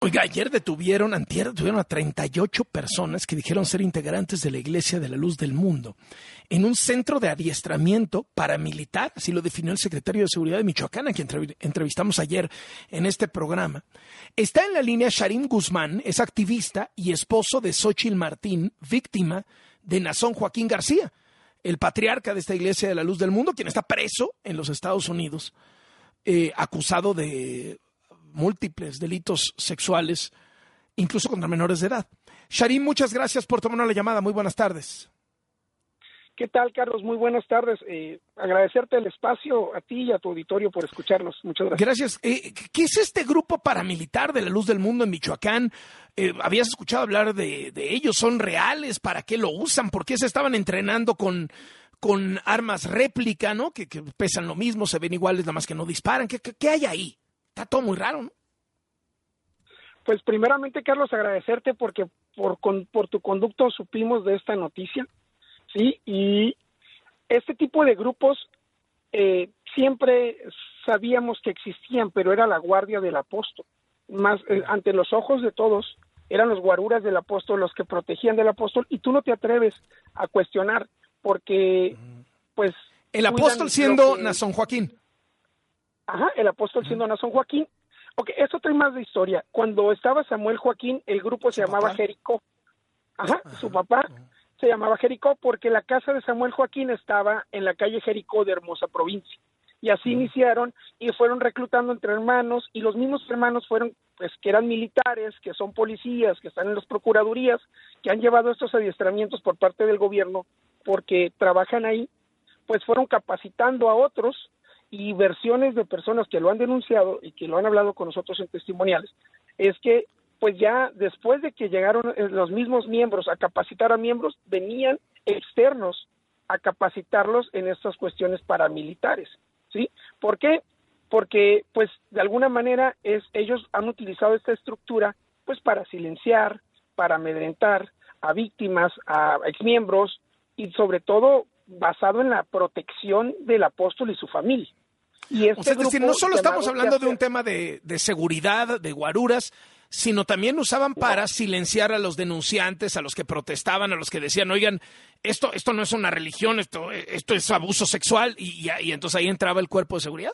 Oiga, antier detuvieron a 38 personas que dijeron ser integrantes de la Iglesia de la Luz del Mundo en un centro de adiestramiento paramilitar, así lo definió el secretario de Seguridad de Michoacán, a quien entrevistamos ayer en este programa. Está en la línea Sharim Guzmán, es activista y esposo de Xóchitl Martín, víctima de Nazón Joaquín García, el patriarca de esta Iglesia de la Luz del Mundo, quien está preso en los Estados Unidos, acusado de múltiples delitos sexuales, incluso contra menores de edad. Sharim, muchas gracias por tomarnos la llamada. Muy buenas tardes. ¿Qué tal, Carlos? Muy buenas tardes. Agradecerte el espacio a ti y a tu auditorio por escucharnos. Muchas gracias. Gracias. ¿Qué es este grupo paramilitar de la Luz del Mundo en Michoacán? ¿Habías escuchado hablar de ellos? ¿Son reales? ¿Para qué lo usan? ¿Por qué se estaban entrenando con armas réplica, ¿no? Que pesan lo mismo, se ven iguales, nada más que no disparan. ¿Qué hay ahí? Está todo muy raro, ¿no? Pues primeramente, Carlos, agradecerte porque por tu conducto supimos de esta noticia, ¿sí? Y este tipo de grupos siempre sabíamos que existían, pero era la guardia del apóstol. Más ante los ojos de todos, eran los guaruras del apóstol los que protegían del apóstol, y tú no te atreves a cuestionar, porque, pues... El apóstol siendo Nazón Joaquín. Ajá, el apóstol siendo Nazón Joaquín. Ok, esto trae más de historia. Cuando estaba Samuel Joaquín, el grupo se llamaba Jericó. Ajá, su papá se llamaba Jericó porque la casa de Samuel Joaquín estaba en la calle Jericó de Hermosa Provincia. Y así iniciaron y fueron reclutando entre hermanos, y los mismos hermanos fueron, pues, que eran militares, que son policías, que están en las procuradurías, que han llevado estos adiestramientos por parte del gobierno porque trabajan ahí, pues fueron capacitando a otros, y versiones de personas que lo han denunciado y que lo han hablado con nosotros en testimoniales, es que pues ya después de que llegaron los mismos miembros a capacitar a miembros, venían externos a capacitarlos en estas cuestiones paramilitares, ¿sí? ¿Por qué? Porque pues de alguna manera ellos han utilizado esta estructura pues para silenciar, para amedrentar a víctimas, a exmiembros, y sobre todo basado en la protección del apóstol y su familia. O sea, es decir, no solo estamos hablando de un tema de seguridad, de guaruras, sino también usaban para silenciar a los denunciantes, a los que protestaban, a los que decían, oigan, esto no es una religión, esto es abuso sexual, y entonces ahí entraba el cuerpo de seguridad.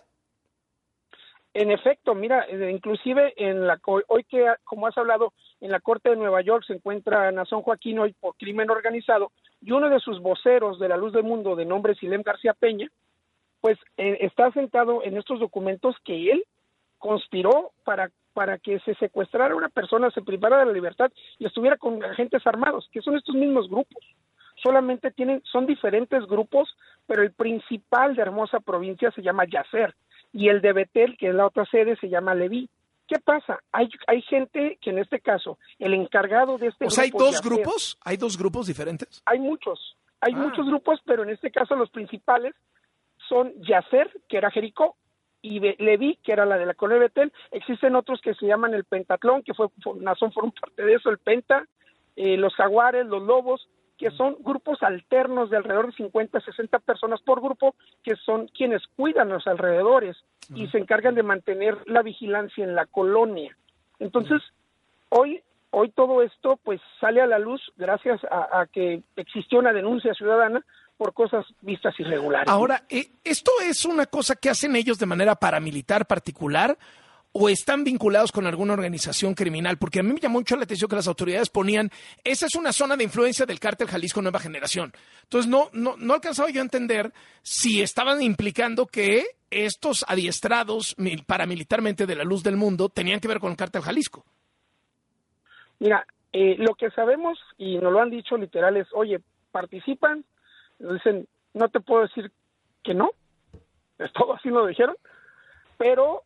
En efecto, mira, inclusive hoy que, como has hablado, en la Corte de Nueva York se encuentra Nazón Joaquín hoy por crimen organizado, y uno de sus voceros de la Luz del Mundo, de nombre Silem García Peña, pues está sentado en estos documentos que él conspiró para que se secuestrara a una persona, se privara de la libertad y estuviera con agentes armados, que son estos mismos grupos. Solamente son diferentes grupos, pero el principal de Hermosa Provincia se llama Yacer, y el de Betel, que es la otra sede, se llama Leví. ¿Qué pasa? Hay gente que en este caso, el encargado de este grupo... O sea, ¿hay dos grupos? ¿Hay dos grupos diferentes? Hay muchos grupos, pero en este caso los principales son Yacer, que era Jericó, y Leví, que era la de la colonia Betel. Existen otros que se llaman el Pentatlón, que Nazón fueron parte de eso, el Penta, los Jaguares, los Lobos, que son grupos alternos de alrededor de 50, 60 personas por grupo, que son quienes cuidan los alrededores y se encargan de mantener la vigilancia en la colonia. Entonces, hoy todo esto pues sale a la luz gracias a que existió una denuncia ciudadana por cosas vistas irregulares. Ahora, ¿esto es una cosa que hacen ellos de manera paramilitar particular o están vinculados con alguna organización criminal? Porque a mí me llamó mucho la atención que las autoridades ponían, esa es una zona de influencia del Cártel Jalisco Nueva Generación. Entonces no alcanzaba yo a entender si estaban implicando que estos adiestrados paramilitarmente de la Luz del Mundo tenían que ver con el Cártel Jalisco. Mira, lo que sabemos, y nos lo han dicho literal, es, oye, participan. Nos dicen, no te puedo decir que no, es todo, así lo dijeron, pero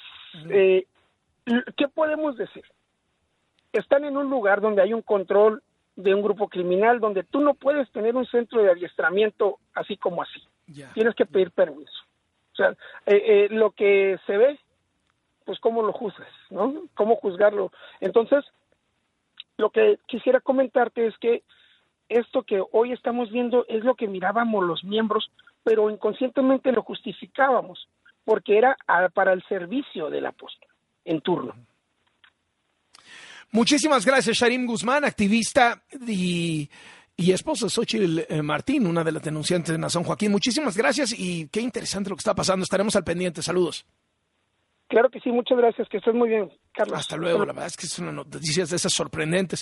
¿qué podemos decir? Están en un lugar donde hay un control de un grupo criminal, donde tú no puedes tener un centro de adiestramiento así como así. Tienes que pedir permiso. O sea, lo que se ve, pues cómo lo juzgas, ¿no? Cómo juzgarlo. Entonces, lo que quisiera comentarte es que esto que hoy estamos viendo es lo que mirábamos los miembros, pero inconscientemente lo justificábamos, porque era para el servicio del apóstol en turno. Muchísimas gracias, Sharim Guzmán, activista y esposa de Xóchitl Martín, una de las denunciantes de Nazón Joaquín. Muchísimas gracias y qué interesante lo que está pasando. Estaremos al pendiente. Saludos. Claro que sí, muchas gracias. Que estés muy bien, Carlos. Hasta luego. La verdad es que es una noticia de esas sorprendentes.